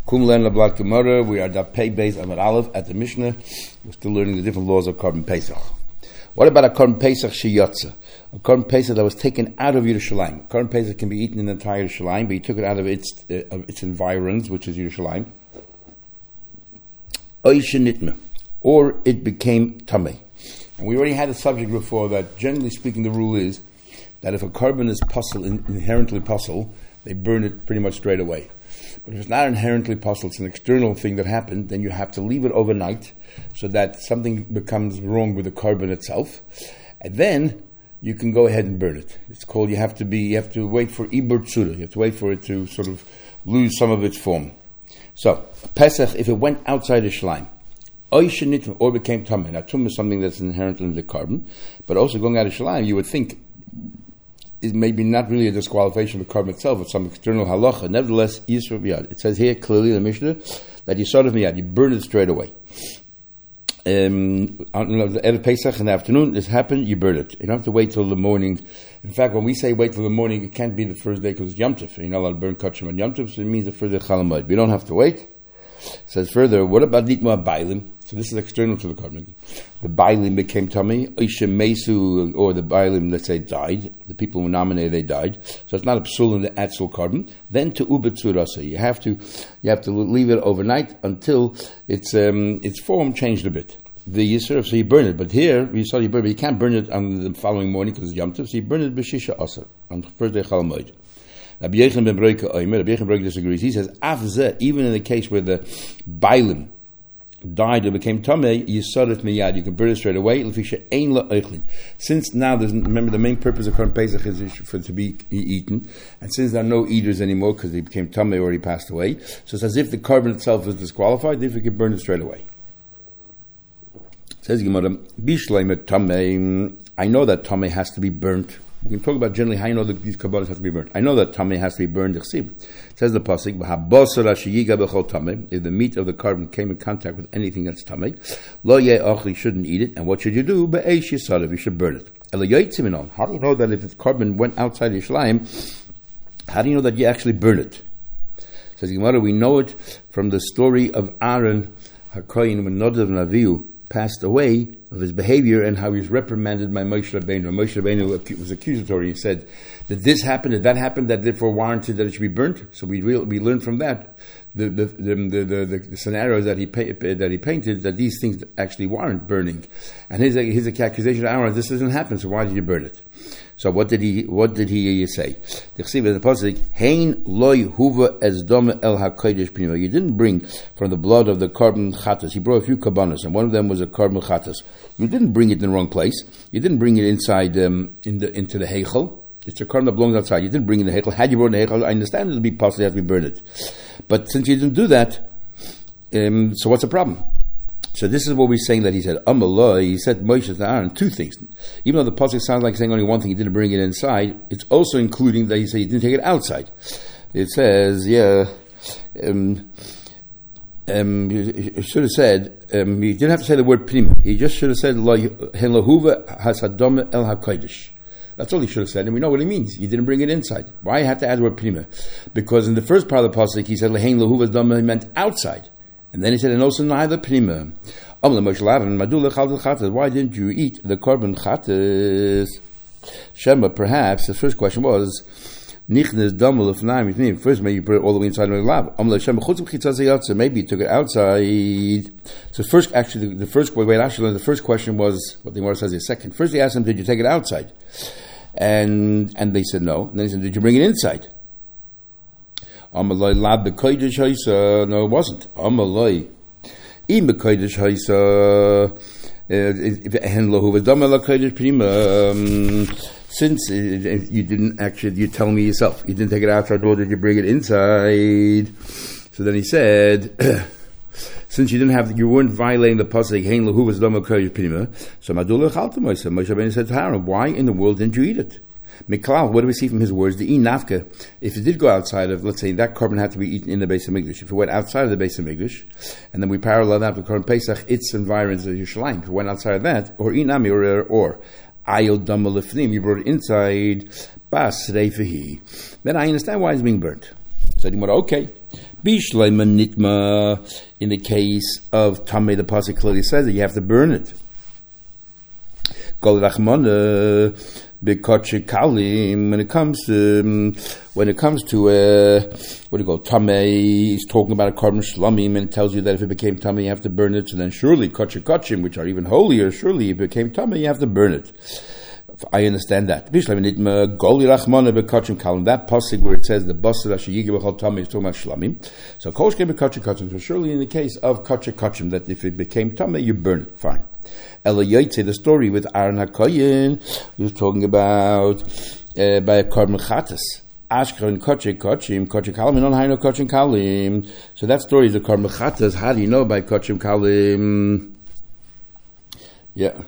Kum learn the Blood Gemara. We are Daf Pei Beis Amud Aleph at the Mishnah. We're still learning the different laws of Korban Pesach. What about a Korban Pesach sheyotza? A Korban Pesach that was taken out of Yerushalayim. Korban Pesach can be eaten in the entire Yerushalayim, but you took it out of its environs, which is Yerushalayim. Or it became tamei. And we already had a subject before that, generally speaking, the rule is that if a korban is inherently puzzle, they burn it pretty much straight away. But if it's not inherently puzzle, it's an external thing that happened, then you have to leave it overnight so that something becomes wrong with the korban itself. And then you can go ahead and burn it. It's called, you have to wait for ibur tzura. You have to wait for it to sort of lose some of its form. So, Pesach, if it went outside the Shalaim, or became tamei. Now, tum is something that's inherent in the korban, but also going out of Shalaim, you would think is maybe not really a disqualification of the korban itself, it's some external halacha. Nevertheless, yisur miyad. It says here clearly in the Mishnah that yisur miyad, you burn it straight away. On the Erev Pesach in the afternoon, this happened, you burn it. You don't have to wait till the morning. In fact, when we say wait till the morning, it can't be the first day because it's Yom Tov. You're not allowed to burn kachim on Yom Tov, so it means the first day Chol Hamoed. We don't have to wait. It says further, what about Nitma Bailim? So this is external to the korban. The Bailim became tamei, Mesu, or the Bailim, let's say, died. The people who nominated, they died. So it's not a psul in the Atzel korban. Then to Ubetzurasa. You have to leave it overnight until its form changed a bit. The Yisur, so you burn it. But here, you burn it, but you can't burn it on the following morning because it's Yom Tov, so you burn it B'shisha Asar, on the first day Chol Hamoed. Rabbi Yechon ben Broika disagrees. He says, even in the case where the Bailim died or became tamei, yisaret miyad, you can burn it straight away. Since now, remember the main purpose of Korban Pesach is for it to be eaten, and since there are no eaters anymore because they became tamei or he passed away, so it's as if the korban itself is disqualified, if we can burn it straight away. Says Gemara, Bishleimet tamei. I know that tamei has to be burnt. We can talk about generally how you know that these kabbalas have to be burnt. I know that tamei has to be burned. It says the pasuk, if the meat of the korban came in contact with anything that's tamei, lo ye'achli, shouldn't eat it. And what should you do? Be'eish yisarav, you should burn it. How do you know that if the korban went outside Yerushalayim, how do you know that you actually burn it? Says Gemara, we know it from the story of Aaron HaKoyin when Nadav and Avihu passed away, of his behavior and how he was reprimanded by Moshe Rabbeinu. Moshe Rabbeinu was accusatory. He said that this happened, that happened, that therefore warranted that it should be burnt. So we learned from that the scenarios that he painted, that these things actually warrant burning. And his accusation to Aaron, this doesn't happen, so why did you burn it? So what did he say? The pasuk, Hein loy huva es dome el hakodesh pnima. You didn't bring from the blood of the korban chatas. He brought a few kabbanos, and one of them was a korban chatas. You didn't bring it in the wrong place. You didn't bring it inside into the heichel. It's a korban that belongs outside. You didn't bring it in the heichel. Had you brought it in the heichel, I understand it would be possible you have to burn it. But since you didn't do that, so what's the problem? So this is what we're saying that he said, he said Moshe to Aaron, two things. Even though the pasuk sounds like saying only one thing, he didn't bring it inside, it's also including that he said he didn't take it outside. It says, he should have said, he didn't have to say the word pnima. He just should have said, Hen lahuva hasadom el hakodesh. That's all he should have said, and we know what he means. He didn't bring it inside. Why have to add the word pnima? Because in the first part of the pasuk, he said, Hen lahuva dom, he meant outside. And then he said, and also neither pnima. Why didn't you eat the korban chatas? Shema, perhaps the first question was, first maybe you put it all the way inside of the lab. Maybe you took it outside. So first, actually, the first way I actually learned, the first question was what the Gemara says is second. First he asked him, did you take it outside? And they said no. And then he said, did you bring it inside? No, it wasn't. Since you didn't actually, you tell me yourself, you didn't take it outside, or did you bring it inside? So then he said, since you weren't violating the pasuk, Hein lehuva dama kodesh pnima, so madula chalta Moshe. Moshe Rabbeinu said to Aaron, why in the world didn't you eat it? Miklal, what do we see from his words? The nafka, if it did go outside of, let's say, that korban had to be eaten in the Beis HaMikdash. If it went outside of the Beis HaMikdash, and then we parallel that with Korban Pesach, its environs of Yerushalayim. If it went outside of that, or inami, or ayod dama lefnim, you brought it inside, bas reifahi. Then I understand why it's being burnt. So okay, Bishleima nitma, in the case of Tameh, the pasuk clearly says that you have to burn it. Kol rachmana b'koche kalim. When it comes to what do you call Tameh, he's talking about a carbon shlamim, and it tells you that if it became Tameh, you have to burn it. So then surely koche kochim, which are even holier, surely if it became Tameh, you have to burn it. I understand that. That pasuk where it says the basar asher yigeh b'chol tameh is talking about shlamim. So kol shkein b'kachim kachim. So surely in the case of kachim kachim, that if it became tameh, you burn it. Fine. Ela yaitze, the story with Aaron HaKoyin, he was talking about by a carbon chatas. Ashkron kachim kachim kalim and on haino kachim kalim. So that story is the carbon chatas. How do you know by kachim kalim? Yeah.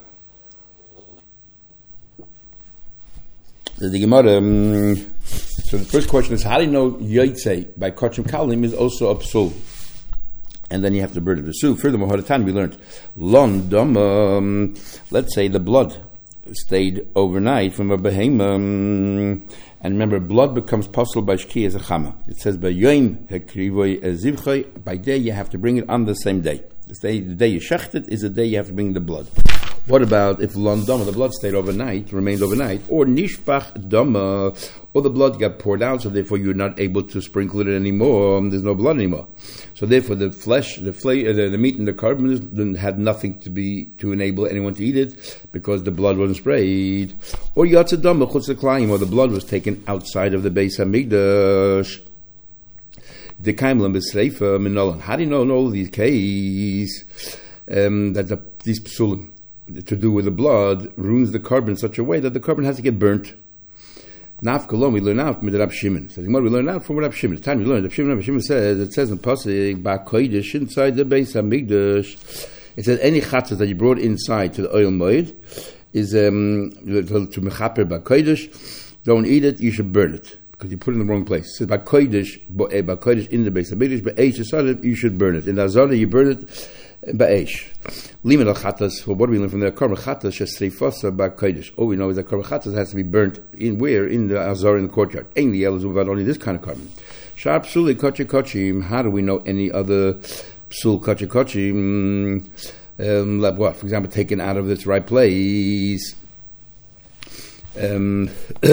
The Gemara. So the first question is, how do you know Yotzei by Kachim Kalim is also a psul? And then you have to burn it. So furthermore, Horatan we learned, Lon Dom, let's say the blood stayed overnight from a behema, and remember, blood becomes possible by shki as a chama. It says by Yom Hekrivoy Zivchay, by day you have to bring it on the same day. The day you shecht it is the day you have to bring the blood. What about if Londama, the blood stayed overnight, remained overnight, or Nishbach Dama, or the blood got poured out, so therefore you're not able to sprinkle it anymore, there's no blood anymore. So therefore the flesh, the meat and the carbon had nothing to enable anyone to eat it, because the blood wasn't sprayed. Or Yatsa Dama Chutz Klayim, or the blood was taken outside of the Beis HaMikdash. The Kaimlam B'Sreifa Minolan. How do you know in all of these cases that these psulim to do with the blood ruins the carbon in such a way that the carbon has to get burnt? Nafkalom, we learn out from Rab Shimon. So we learn out from Rab Shimon. The time we learned, Rab Shimon says, it says in Pasuk, Ba'kodesh, inside the Beis HaMikdash, it says any chatzas that you brought inside to the oil moed is to mechaper Ba'kodesh, don't eat it, you should burn it, because you put it in the wrong place. It says Ba'kodesh in the Beis HaMikdash, Ba'esh, you should burn it. In the Azara, you burn it Ba'esh. Limit al chatas. Well, what do we learn from there? Karma chatas shesreifasa ba'kodesh. All we know is that karma chatas has to be burnt in where? In the azar, in the courtyard. Ain't the elders about only this kind of carbon. Sharp psuli kochi kochim. How do we know any other psul kochi kochim? Like what? For example, taken out of its right place. How do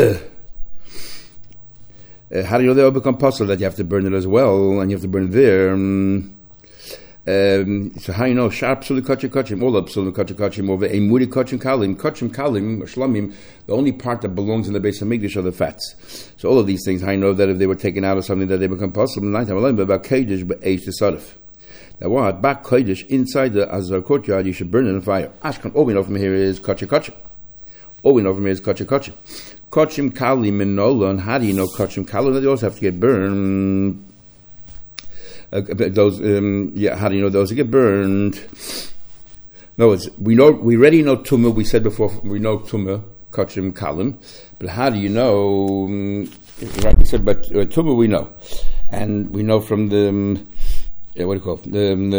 you know they will become puzzle that you have to burn it as well, and you have to burn it there? So how you know sharp psuli kachim kachim, all the psuli kachim kachim over a muri kachim kalim shlamim, the only part that belongs in the Beis HaMikdash are the fats. So all of these things, how you know that if they were taken out of something that they become possible? But about kodesh ba'esh the sadif. Now what? Back kodesh inside the azar courtyard, you should burn it in fire. Ashkan. All we know from here is kachim kachim. All we know from here is kachim kachim. Kachim kalim and nolan. How do you know kachim kalim? They also have to get burned. Those, how do you know those get burned? No, we already know tumah. We said before we know tumah, kachim kalim, but how do you know? Right, we said, but tumah we know, and we know from the what do you call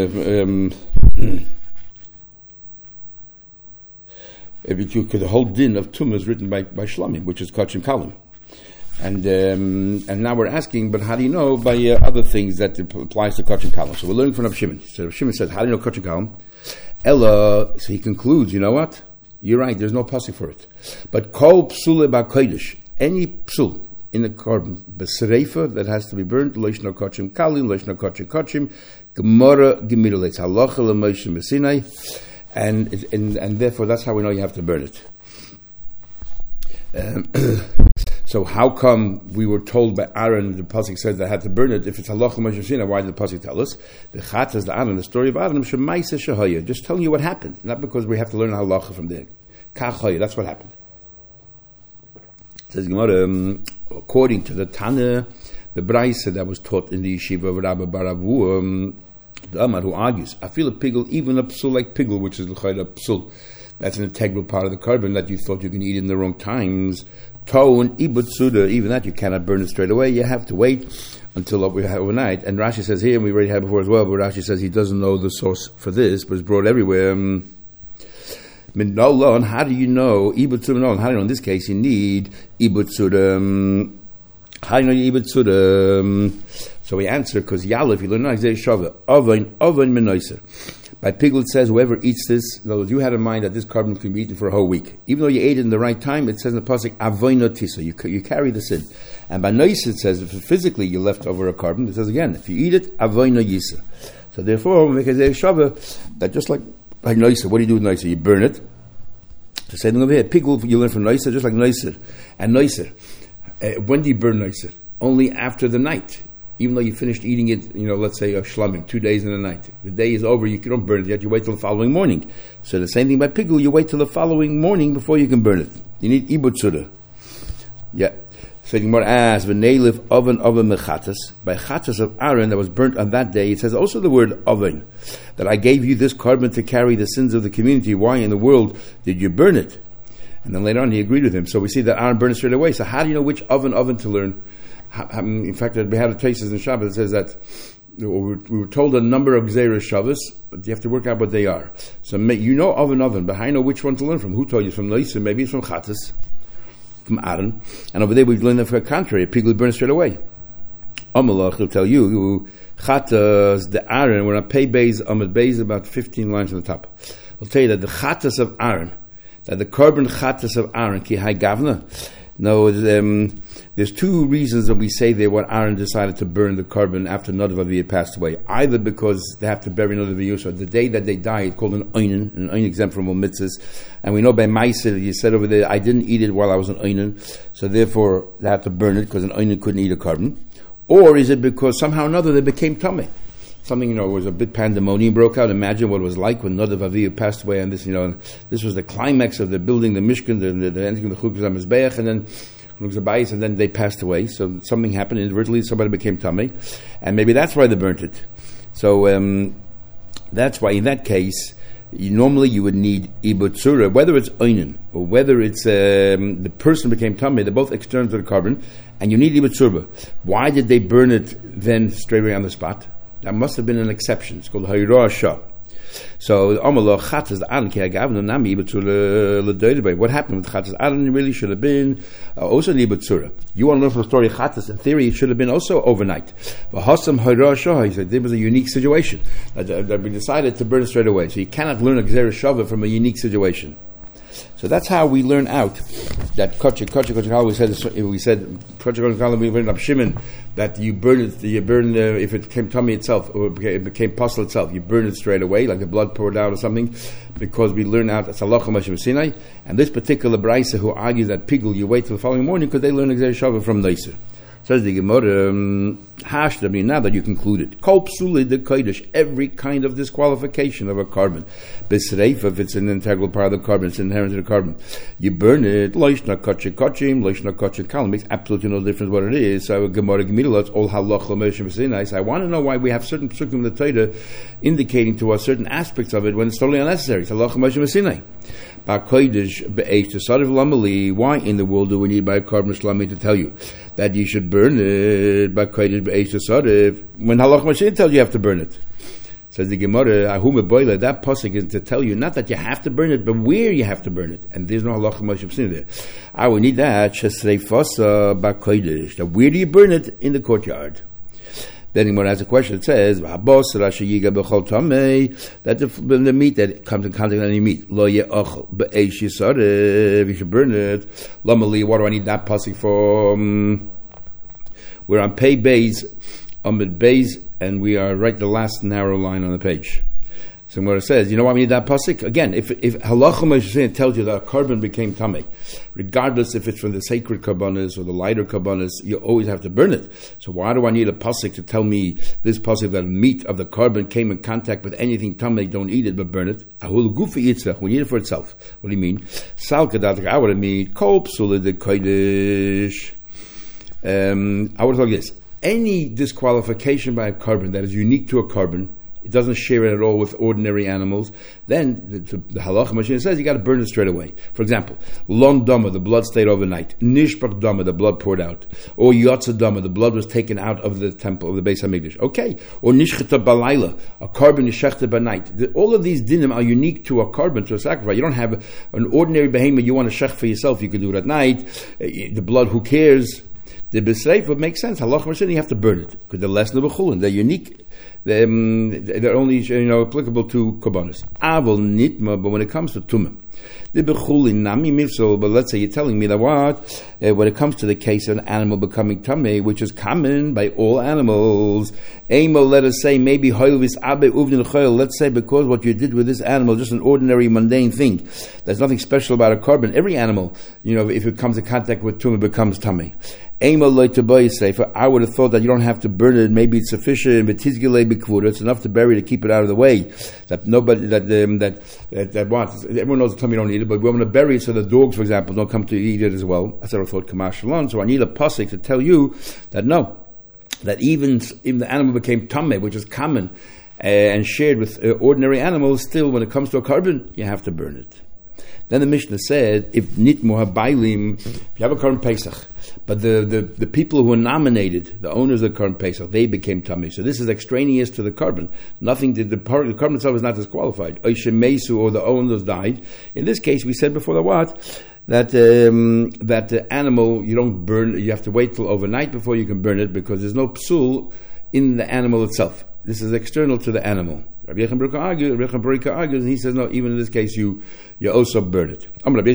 it? The whole din of tumah is written by Shlamim, which is kachim kalim. And now we're asking, but how do you know by other things that applies to kachim kalim? So we're learning from Rab Shimon. So Rab Shimon says, how do you know kachim kalim? Ella, so he concludes, you know what? You're right, there's no pasuk for it. But kol psule ba'kodesh, any psul in the carbon, b'sereifa, that has to be burnt, loishno kachim kalim, loishno kachim kachim, gemara gemidulates, halacha l'moshe mesinai, and therefore that's how we know you have to burn it. So how come we were told by Aaron, the pasuk says that I had to burn it? If it's halacha Moshe Sinai, why did the pasuk tell us? The chatas, the Aaron, the story of Aaron, shemaisa shahaya, just telling you what happened, not because we have to learn halacha from there. Kachaya, that's what happened. It says Gemara, according to the Tana, the Braisa that was taught in the yeshiva of Rabbi Baravu, the Amar who argues, I feel a pigul, even a psul like pigul, which is l'chayda psul. That's an integral part of the carbon that you thought you can eat in the wrong times. Tone, ibutsuda, even that you cannot burn it straight away. You have to wait until overnight. And Rashi says here, and we already had before as well, but Rashi says he doesn't know the source for this, but it's brought everywhere. Minolon, how do you know? Ibutsuda, how do you know? In this case, you need ibutsuda. So we answer, because Yalef, you learn Shava, Oven Menoiser. By Pigul, it says, whoever eats this, in other words, you had in mind that this carbon can be eaten for a whole week. Even though you ate it in the right time, it says in the pasuk, Avoino Tisa, you carry the sin. And by Nois, it says, if physically you left over a carbon, it says again, if you eat it, Avoino Yisa. So therefore, we make a Shava, that just like by Noisa, what do you do with Noisa? You burn it. The same thing over here. Pigul, you learn from Noisa, just like Noiser. And Noiser, when do you burn Noiser? Only after the night. Even though you finished eating it, let's say a shlamim, 2 days and a night. The day is over, you don't burn it yet, you wait till the following morning. So the same thing by Pigul, you wait till the following morning before you can burn it. You need ibutzura. Yeah. So the Gemara asks, "V'neilif oven mechatas." By chatas of Aaron that was burnt on that day, it says also the word oven, that I gave you this carbon to carry the sins of the community. Why in the world did you burn it? And then later on he agreed with him. So we see that Aaron burned it straight away. So how do you know which oven to learn? In fact, we had traces in Shabbat that says that we were told a number of Gzeirah Shabbos, but you have to work out what they are. So oven, but how do you know which one to learn from? Who told you? From Loisa, maybe it's from chatas. From Aaron, and over there we've learned that for the contrary, people burn it straight away. Amalach will tell you, Chatas, the Aaron, we're on Pei Beis, Amid Beis, about 15 lines on the top. We'll tell you that the Chatas of Aaron, that the carbon Chatas of Aaron, Ki Hai Gavna. No, there's two reasons that we say there what Aaron decided to burn the carbon after Nadav Avihu passed away. Either because they have to bury Nadav Avihu, so the day that they die, it's called an Oinen exempt from all mitzvahs. And we know by Meiser, you said over there, I didn't eat it while I was an Oinen, so therefore they had to burn it because an Oinen couldn't eat a carbon. Or is it because somehow or another they became tummy? Something, was a bit pandemonium broke out. Imagine what it was like when Nadav Avihu passed away, and this, this was the climax of the building the Mishkan, the ending of the Chukos HaMizbeach, and then they passed away. So something happened inadvertently. Somebody became tummy, and maybe that's why they burnt it. So that's why in that case, normally you would need ibutzura, whether it's oinen or whether it's the person became tummy. They're both external to the carbon, and you need ibutzura. Why did they burn it then straight away on the spot? That must have been an exception. It's called Hayroah Shah. So, what happened with Chatas Aaron really should have been also Libutzura. You want to know from the story of Chatas, in theory it should have been also overnight. But Hassam Hayroah Shah, he said, there was a unique situation that we decided to burn it straight away. So you cannot learn a Gzerah Shava from a unique situation. So that's how we learn out that we learned Shimon that you burn it, if it became tummy itself or it became puzzle itself, you burn it straight away, like the blood poured out or something, because we learn out that's Halacha Moshe Sinai. And this particular Braisa who argues that Pigul you wait till the following morning because they learn Gzerah Shava from Noiser. Says the Gemara, now that you concluded, Kol Psuli de Kodesh, every kind of disqualification of a carbon. Bisreif, if it's an integral part of the carbon, it's inherent in the carbon. You burn it, Loishna Kotche Kotchim, Loishna Kotche Kalim, makes absolutely no difference what it is. So Gemara Gemila, it's all Halacha Moshe Sinai. I want to know why we have certain psukim in the Torah indicating to us certain aspects of it when it's totally unnecessary. It's Halacha Moshe Sinai. Why in the world do we need by a carbon shlami to tell you that you should burn it by kodesh be'eish tasariv when Halach Moshe tells you have to burn it? Says the Gemara, that pasuk is to tell you not that you have to burn it, but where you have to burn it. And there's no Halach Moshe there. We need that shesreifasa by kodesh. That where do you burn it? In the courtyard. Then the Gemara has a question. It says, that the meat that comes in contact with any meat, you should burn it. Lamali, what do I need that pasuk for? We're on Pei Beis, Amid Beis, and we are right the last narrow line on the page. So Gemara says, you know why we need that pasuk? Again, if Halacha Moshe tells you that a carbon became tamei, regardless if it's from the sacred karbanos or the lighter karbanos, you always have to burn it. So why do I need a pasuk to tell me this pasuk that meat of the carbon came in contact with anything tamei, don't eat it but burn it? Ahul gufi yitzrach, we need it for itself. What do you mean? Sal kadat, I would have mean kol psula de kodesh. I would have thought this. Any disqualification by a carbon that is unique to a carbon, it doesn't share it at all with ordinary animals, then the Halacha Moshe says you got to burn it straight away. For example, Lon Dama, the blood stayed overnight. Nishbach Dama, the blood poured out. Or Yotza Dama, the blood was taken out of the temple, of the Beis HaMikdash. Okay. Or Nishcheta Balayla, a carbon is shechted by night. All of these dinim are unique to a carbon, to a sacrifice. You don't have an ordinary behemoth you want to shech for yourself, you can do it at night. The blood, who cares? The B'Sreifa makes sense. Halach Marsin, you have to burn it because they're less than the B'chulin. They're unique. They're only applicable to Korbanos. Avol Nitma, but when it comes to Tumah, the B'chulin Nami Mifsol. But let's say you're telling me that when it comes to the case of an animal becoming Tameh, which is common by all animals, Emo, let us say maybe Hoilvis Abe Uvnil Choil. Let's say because what you did with this animal, just an ordinary mundane thing. There's nothing special about a carbon. Every animal, if it comes in contact with Tumah, becomes Tameh. I would have thought that you don't have to burn it. Maybe it's sufficient. It's enough to bury to keep it out of the way. That nobody that wants. Everyone knows the tummy don't eat it, but we want to bury it so the dogs, for example, don't come to eat it as well. That's what I thought. Kamashalon. So I need a pasuk to tell you that no, that even the animal became tameh, which is common and shared with ordinary animals. Still, when it comes to a carbon, you have to burn it. Then the Mishnah said, if nitmu habailim, if you have a Korban Pesach, but the people who were nominated, the owners of the Korban Pesach, they became tameh. So this is extraneous to the carbon. Nothing. The carbon itself is not disqualified. Oishemesu, or the owners died. In this case, we said before that the animal you don't burn. You have to wait till overnight before you can burn it because there's no psul in the animal itself. This is external to the animal. Rabbi Yechon Berika argues, and he says, no, even in this case, you also burn it.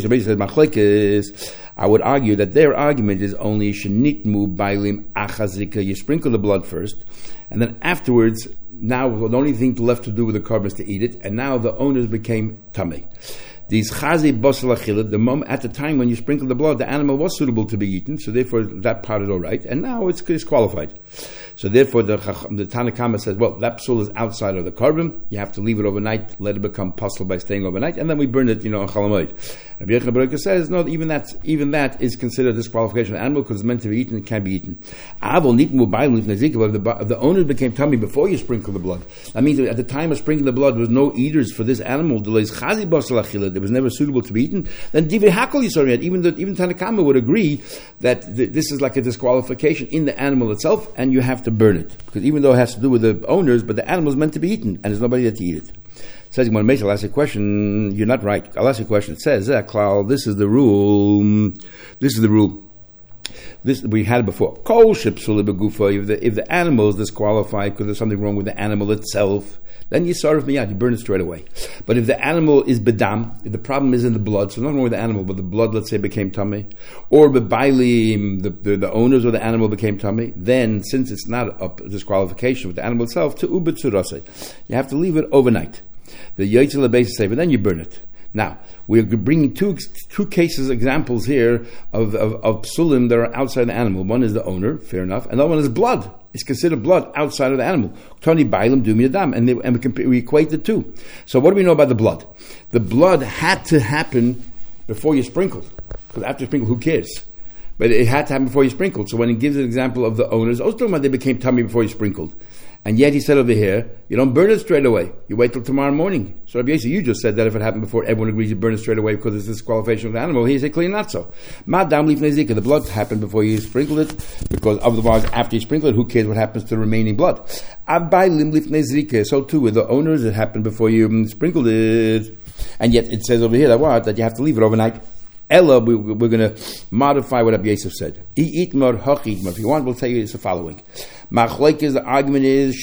I would argue that their argument is only shenitmu bailim achazika. You sprinkle the blood first, and then afterwards, now the only thing left to do with the carbon is to eat it, and now the owners became tameh. These chazi basal achilah, the moment at the time when you sprinkle the blood, the animal was suitable to be eaten, so therefore that part is all right, and now it's disqualified. So therefore the Tanna Kama says, well, that psul is outside of the carbon, you have to leave it overnight, let it become pasul by staying overnight, and then we burn it, on Chalamoid. Rabbi Yechon Berika says, no, even that is considered disqualification of the animal because it's meant to be eaten, it can be eaten. If the owners became tummy before you sprinkle the blood, that means at the time of sprinkling the blood, there was no eaters for this animal, there was never suitable to be eaten, then divrei hakol yisrael, even Tanna Kama would agree that this is like a disqualification in the animal itself, and you have to burn it. Because even though it has to do with the owners, but the animal is meant to be eaten, and there's nobody there to eat it. Says I'll ask you a question. You're not right. I'll ask you a question. It says, this is the rule. This we had it before. Kol shepsul begufa. If the animal is disqualified because there's something wrong with the animal itself, then you sarif miyad, you burn it straight away. But if the animal is bedam, if the problem is in the blood, so nothing wrong with the animal, but the blood, let's say, became tameh, or bebailim, the owners of the animal became tameh, then since it's not a disqualification with the animal itself, to ubetzurase, you have to leave it overnight. The yotzei basis say, but then you burn it. Now, we're bringing two examples here of psulim that are outside the animal. One is the owner, fair enough, and the other one is blood. It's considered blood outside of the animal. Tony bailam dumi adam, and we equate the two. So what do we know about the blood? The blood had to happen before you sprinkled, because after you sprinkle, who cares? But it had to happen before you sprinkled. So when he gives an example of the owners, I was talking about they became tummy before you sprinkled. And yet he said over here, you don't burn it straight away. You wait till tomorrow morning. So Rabbi Yossi, you just said that if it happened before, everyone agrees you burn it straight away because it's disqualification of the animal. He said, clearly not so. Madam leaf nezika, the blood happened before you sprinkled it, because otherwise after you sprinkle it, who cares what happens to the remaining blood? Abai lim leaf nezika, so too with the owners, it happened before you sprinkled it. And yet it says over here that you have to leave it overnight. Ella, we're going to modify what Rabbi Yosef said. If you want, we'll tell you it's the following. The argument is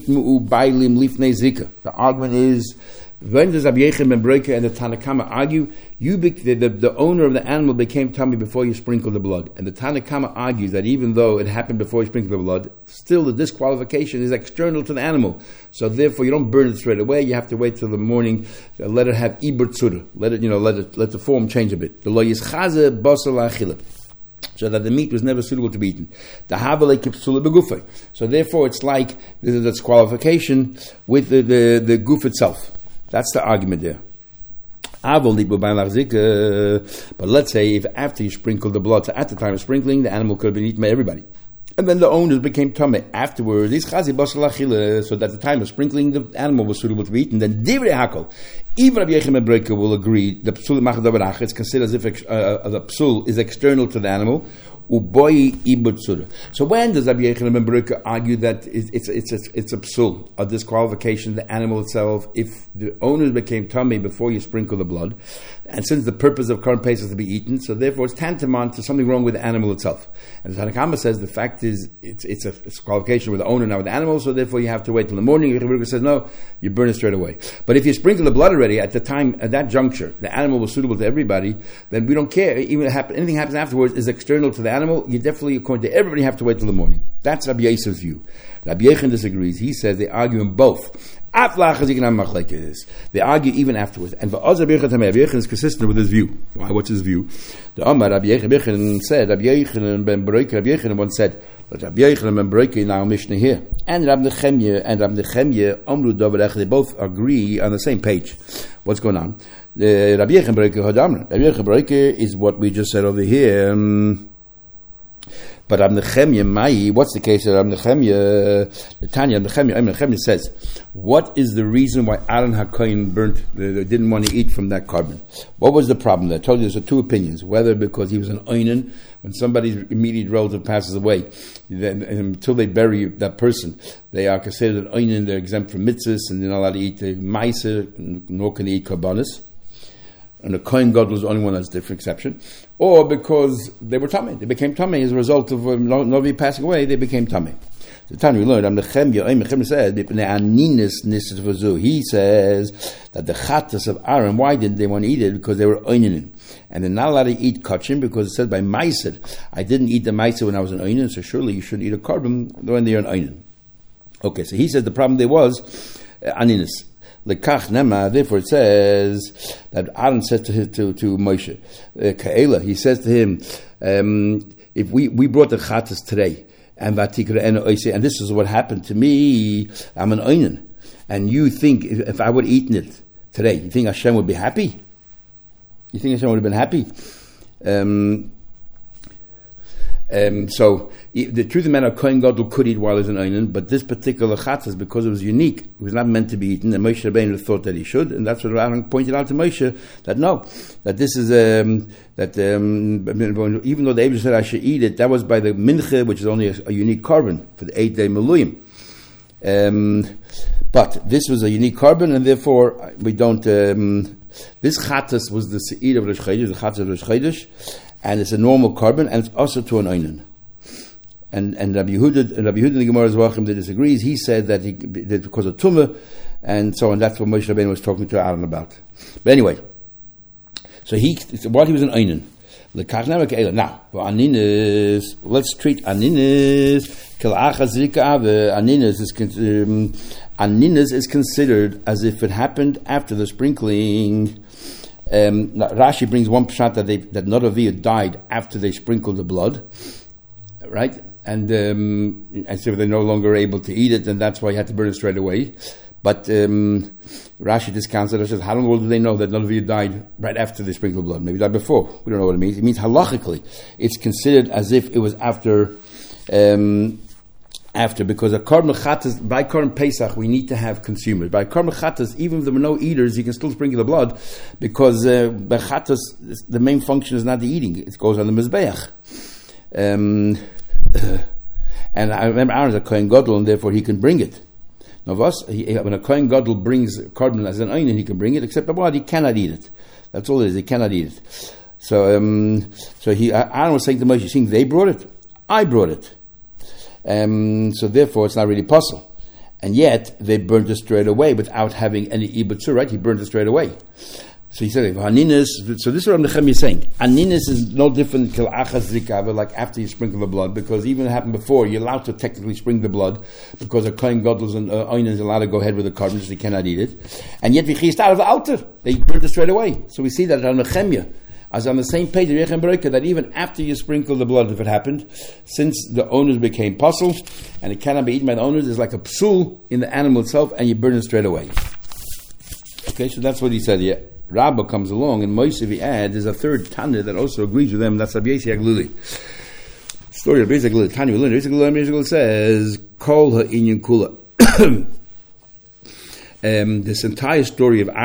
the argument is, when does Rabbi Yechon ben Breka and the Tanna Kama argue? The owner of the animal became tummy before you sprinkle the blood. And the Tanna Kama argues that even though it happened before you sprinkle the blood, still the disqualification is external to the animal. So therefore you don't burn it straight away, you have to wait till the morning, let it have ibur tzura. Let the form change a bit. The lo yischaze basal achila. So that the meat was never suitable to be eaten. So therefore it's like the disqualification with the goof itself. That's the argument there. But let's say if after you sprinkle the blood, so at the time of sprinkling, the animal could have been eaten by everybody. And then the owners became tameh afterwards. So that at the time of sprinkling, the animal was suitable to be eaten. Then divrei hakol. Even Rabbi Yechon ben Breka will agree the psul it's considered as if the psul is external to the animal. Uboy ibud surah. So when does Rabbi Yochanan ben Beroka argue that it's a psul, a disqualification, the animal itself, if the owners became tummy before you sprinkle the blood, and since the purpose of Korban Pesach is to be eaten, so therefore it's tantamount to something wrong with the animal itself. And the Tanna Kama says the fact is it's a qualification with the owner, not with the animal, so therefore you have to wait till the morning. Rabbi Beroka says no, you burn it straight away. But if you sprinkle the blood already at the time, at that juncture, the animal was suitable to everybody, then we don't care. Even if anything happens afterwards is external to the animal. You definitely, according to everybody, have to wait till the morning. That's Rabbi Yosef's view. Rabbi Yochanan disagrees. He says they argue in both. They argue even afterwards. And Rabbi Yochanan is consistent with his view. Why? What's his view? The Amar Rabbi Yochanan said, Rabbi Yochanan ben Beroka, Rabbi Yochanan once said, but Rabbi Yochanan ben Beroka in our Mishnah here, and Rabbi Nechemya, Amru Doverech, they both agree on the same page. What's going on? Rabbi Yochanan ben Beroka Hadamra. Rabbi Yochanan ben Beroka is what we just said over here. But Rabbi Nechemya, Mai, what's the case of Rabbi Nechemya? The Tanya, Rabbi Nechemya says, what is the reason why Aaron HaKohen they didn't want to eat from that carbon? What was the problem there? I told you there's two opinions. Whether because he was an oinen, when somebody's immediate relative passes away, then until they bury that person, they are considered an oinen, they're exempt from mitzvahs, and they're not allowed to eat the meiser, nor can they eat karbanis. And the Kohen Gadol was the only one that's a different exception. Or because they were tummy. They became tummy as a result of Novi passing away, they became tummy. The time we learned, Nechemya said, he says that the chattas of Aaron, why didn't they want to eat it? Because they were oinin. And they're not allowed to eat kachim because it says by meiser, I didn't eat the meiser when I was an oinin, so surely you shouldn't eat a carbon when they're an oinin. Okay, so he said the problem there was aninus. Lekach nema, therefore it says that Aaron says to Moshe, Ka'ela, he says to him, if we brought the chattas today, and this is what happened to me, I'm an oinen, and you think if I would have eaten it today, you think Hashem would be happy? You think Hashem would have been happy? So the truth of the matter, Kohen Gadol could eat while he's an oinen, but this particular chattas, because it was unique, it was not meant to be eaten, and Moshe Rabbeinu thought that he should, and that's what Aaron pointed out to Moshe, that no, that this is, even though the Eibusher said I should eat it, that was by the mincha, which is only a unique carbon for the 8-day Meluyim. But this was a unique carbon, and therefore we don't, this chattas was the se'id of Rosh Chodesh, the chattas of Rosh Chodesh, and it's a normal carbon, and it's also to an oinen. And Rabbi Yehuda in the Gemara's Vachim that disagrees. He said that that because of tumah, and so on. That's what Moshe Rabbeinu was talking to Aaron about. But anyway, so while he was an oinen, now aninis. Let's treat aninis. Aninis is considered as if it happened after the sprinkling. Rashi brings one pshat that Nadav died after they sprinkled the blood, right? And so they're no longer able to eat it, and that's why you had to burn it straight away. But Rashi discounts it and says, how long do they know that Nadav died right after they sprinkled blood? Maybe died before. We don't know what it means. It means halachically, it's considered as if it was after, because a Korban Chattas, by Korban Pesach, we need to have consumers. By Korban Chattas, even if there were no eaters, you can still sprinkle the blood, because by Chattas, the main function is not the eating. It goes on the Mizbeach. And I remember Aaron's a Kohen Gadol, and therefore he can bring it. Now, when a Kohen Gadol brings carbon as an oinen, he can bring it, except he cannot eat it. That's all it is. He cannot eat it. So, Aaron was saying to Moshe, you think they brought it? I brought it. So therefore, it's not really possible. And yet, they burnt it straight away without having any ibutzur, right? He burnt it straight away. So he said, Aninis, so this is what Nechemya is saying. Aninis is no different than achas zikava, like after you sprinkle the blood, because even it happened before, you're allowed to technically sprinkle the blood, because a Kohen Gadol and oinen is allowed to go ahead with the carbon, so they cannot eat it. And yet, vichist out of the altar, they burnt it straight away. So we see that on Nechemya, as on the same page of Yechem Beroka, that even after you sprinkle the blood, if it happened, since the owners became puzzle, and it cannot be eaten by the owners, there's like a psul in the animal itself, and you burn it straight away. Okay, so that's what he said here. Rabbah comes along, and Moshe, he adds, there's a third Tanya that also agrees with them, that's Rabbi Yossi Aglili. Story of Rabbi Yossi Aglili. Tanya, we learn, Rabbi Yossi Aglili says, Kol ha'inyan kula. This entire story of Aaron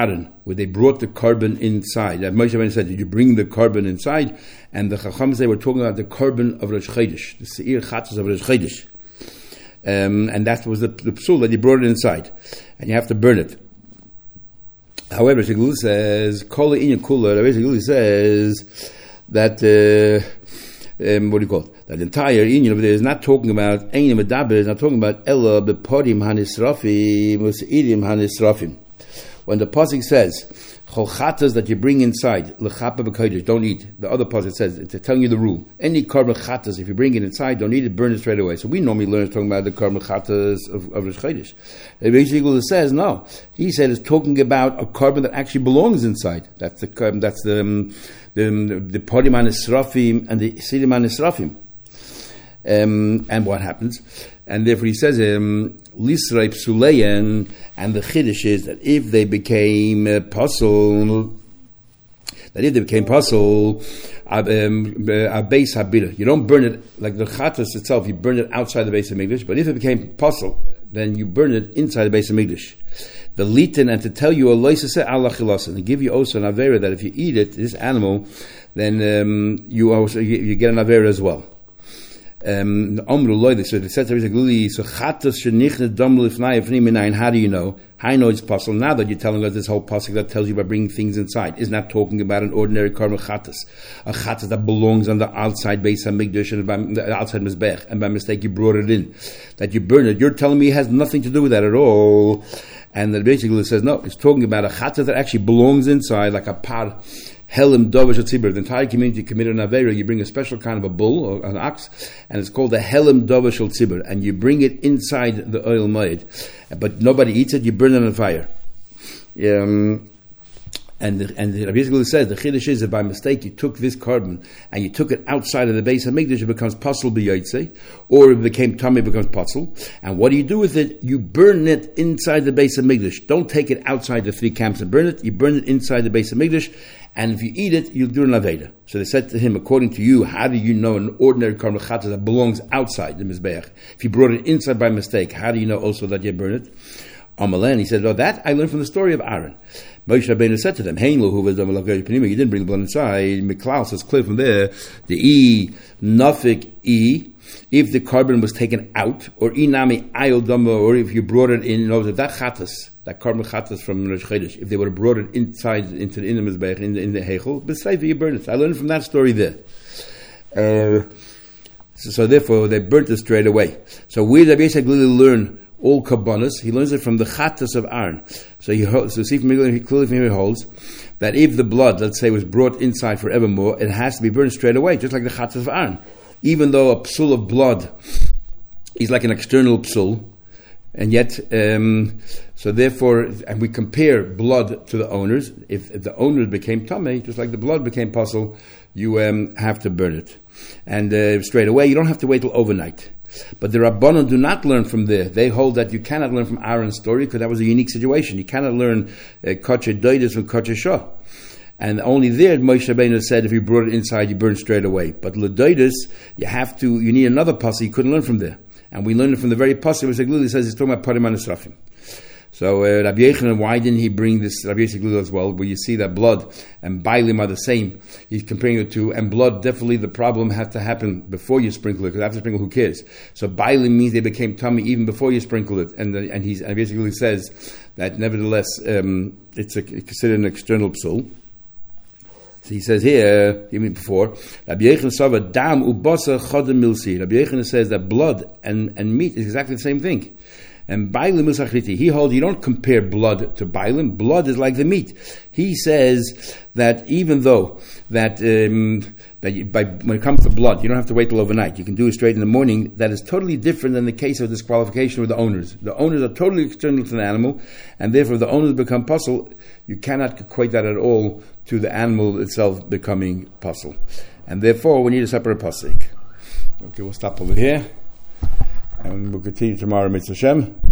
where they brought the carbon inside. Moshe Rabbeinu said, did you bring the carbon inside? And the Chachams, they were talking about the carbon of Rosh Chodesh, the Seir Chatzos of Rosh Chodesh. And that was the psul, that you brought it inside. And you have to burn it. However, Shigul says, Kol Inyan Kula, Shigul says that, what do you call it? That entire Inyan over there is not talking about Einim Medaber, is not talking about Ella Bepodim Hanisrafim, Usidim Hanisrafim. When the pasuk says, Chol Chatas that you bring inside, L'chapa B'kodesh, don't eat. The other pasuk says, it's telling you the rule. Any carbon chatas, if you bring it inside, don't eat it, burn it straight away. So we normally learn it's talking about the carbon chatas of Rosh Chodesh. Basically, says no. He said it's talking about a carbon that actually belongs inside. That's the carbon. That's the podim hanisrafim and the sidim hanisrafim. And what happens? And therefore he says, Lisrei Psuleyan, and the Chiddush is that if they became puzzle, a base habira, you don't burn it like the Chatas itself, you burn it outside the base of Mikdash, but if it became puzzle, then you burn it inside the base of Mikdash. The litin, and to tell you a loisase Allah chilasan, and give you also an avera that if you eat it, this animal, then you get an avera as well. So it says there is a gluli. So chatas shenichnet dam lifnai ifnim minayin. How do you know? I know it's possible. Now that you're telling us this whole pasuk that tells you about bringing things inside is not talking about an ordinary carbon chatas, a chatas that belongs on the outside base of Mikdash and by the outside mizbech, and by mistake you brought it in, that you burn it. You're telling me it has nothing to do with that at all. And then basically it says no, it's talking about a chatas that actually belongs inside, like a par. Helim Dovish Tzibur, the entire community committed an Avera, you bring a special kind of a bull or an ox, and it's called the Helim Dovish Tzibur, and you bring it inside the oil made, but nobody eats it, you burn it on fire. And Rabbi Yisrael says the chiddush is that by mistake you took this carbon and you took it outside of the base of Mikdash, it becomes pasul b'yotzei, or it became tummy, it becomes pasul. And what do you do with it? You burn it inside the base of Mikdash. Don't take it outside the three camps and burn it. You burn it inside the base of Mikdash. And if you eat it, you'll do an aveda. So they said to him, according to you, how do you know an ordinary carbon chatas that belongs outside the mizbeach? If you brought it inside by mistake, how do you know also that you burn it? Amalan, he said, well, that I learned from the story of Aaron. Moshe Rabbeinu said to them, you didn't bring the blood inside. Miklaus is clear from there. The E, nafik E, if the carbon was taken out, or inami ayol dama, or if you brought it in, that chatas, that carbon chatas from Rosh Chodesh, if they would have brought it inside into the mizbeach, in the hechel, besides you burn it. I learned from that story there. So therefore, they burnt it straight away. So where did Rabbi Yisrael learn all kabbanas? He learns it from the chatas of Aaron. So see from here, clearly from here he holds that if the blood, let's say, was brought inside forevermore, it has to be burned straight away, just like the chatas of Aaron. Even though a psul of blood is like an external psul, and yet, so therefore, and we compare blood to the owners. If the owners became tamei, just like the blood became pasul, you have to burn it, and straight away. You don't have to wait till overnight. But the Rabbanon do not learn from there. They hold that you cannot learn from Aaron's story because that was a unique situation. You cannot learn Koche Doidus from Koche Shah. And only there Moshe Rabbeinu said if you brought it inside, you burn straight away. But L'Doidus, you need another pasuk. You couldn't learn from there. And we learned it from the very pasuk which Glili says it's talking about Parim Anisrafim. So Rabbi Yochanan, why didn't he bring this Rabbi Yisrael as well, where you see that blood and bailim are the same? He's comparing it to, and blood, definitely the problem has to happen before you sprinkle it, because after sprinkle, who cares? So bailim means they became tummy even before you sprinkle it, and he basically says that nevertheless it's considered an external psul. So he says here, even before, Rabbi Yochanan Sava dam ubasa chodem milsi. Rabbi Yochanan says that blood and meat is exactly the same thing. And bailim is achriti. He holds you don't compare blood to bailim. Blood is like the meat. He says that even though that when it comes to blood, you don't have to wait till overnight. You can do it straight in the morning. That is totally different than the case of disqualification with the owners. The owners are totally external to the animal, and therefore if the owners become pasul, you cannot equate that at all to the animal itself becoming pasul. And therefore we need a separate pasuk. Okay, we'll stop over here. And we'll continue tomorrow, Mitzvah Shem.